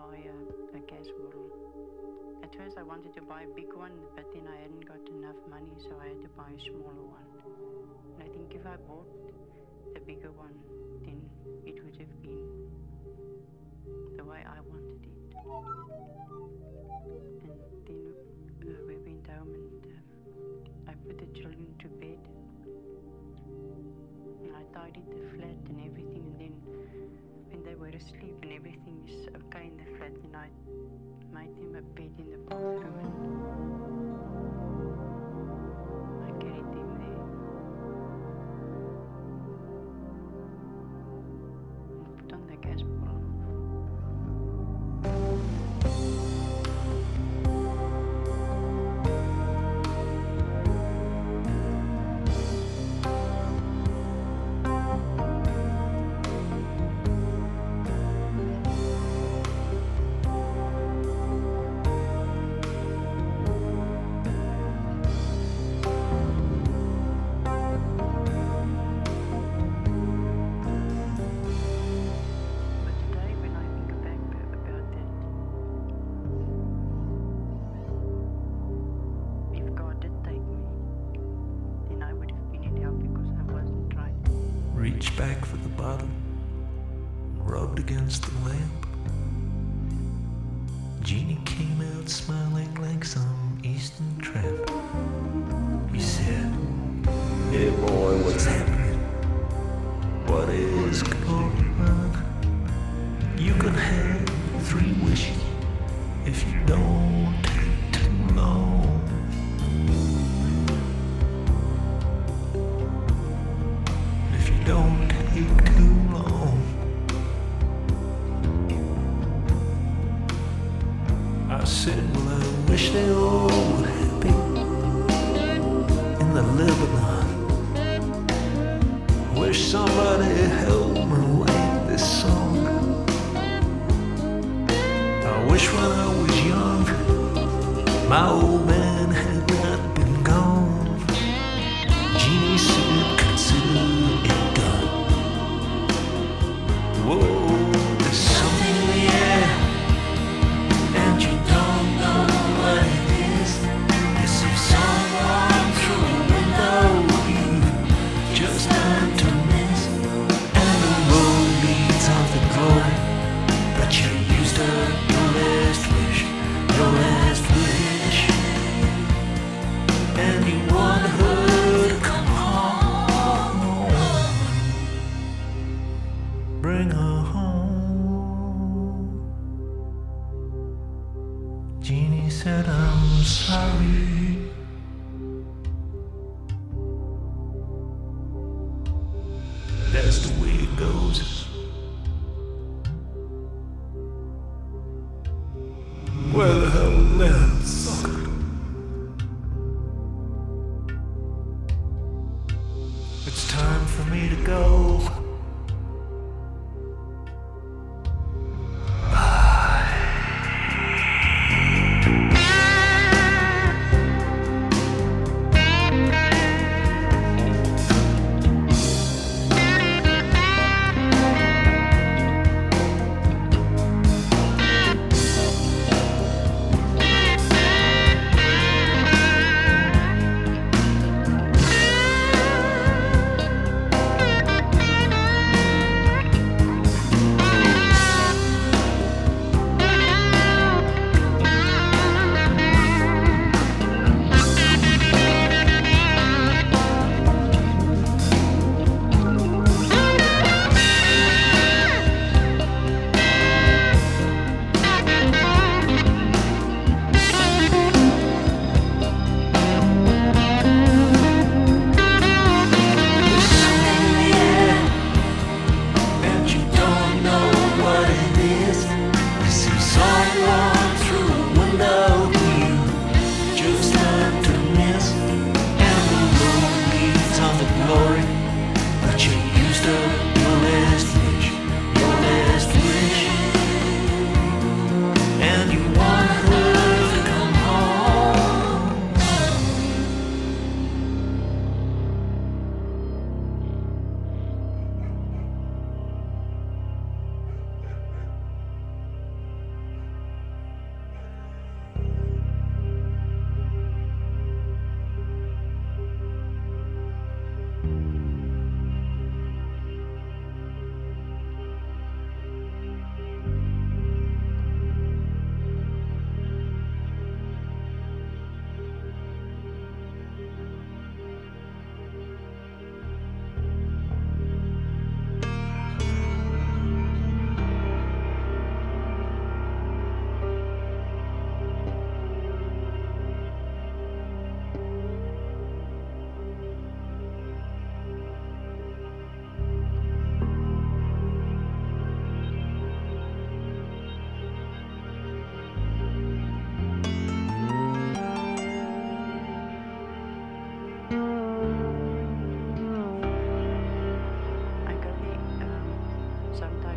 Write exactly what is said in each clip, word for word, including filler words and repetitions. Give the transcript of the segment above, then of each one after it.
buy a, a gas bottle. At first I wanted to buy a big one, but then I hadn't got enough money, so I had to buy a smaller one. And I think if I bought the bigger one, then it would have been the way I wanted it. And then uh, we went home and uh, I put the children to bed. And I tidied the flat and everything, and then when they were asleep and everything is okay in the flat, then I made them a bed in the bathroom and I carried them there and put on the gas bottle. Reached back for the bottle, rubbed against the lamp. Jeannie came out smiling like some eastern tramp. He said, "Hey boy, what's happening? What is going on? You can have three wishes if you don't take too long." Don't take too long. I said, well, I wish they all were happy in the Lebanon. Wish somebody helped me write this song. I wish when I was young, my old man had not been gone. Jeannie said, consider it done. Whoa, there's something in the air, and you don't know what it is. There's some song on through a window you just learned to miss. And the road leads out the door, but you used up your last wish, your last wish. And you want her to come home. Bring her home. Jeannie said, I'm sorry. That's the way it goes. Where the hell is that sucker? It's time for me to go.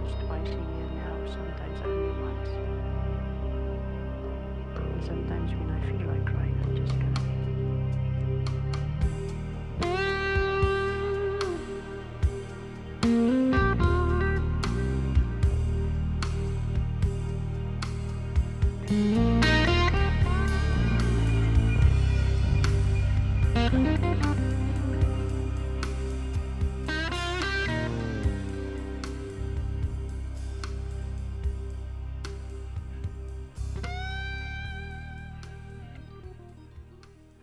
almost twice a year now, sometimes only once. And sometimes when I feel like crying, I just go.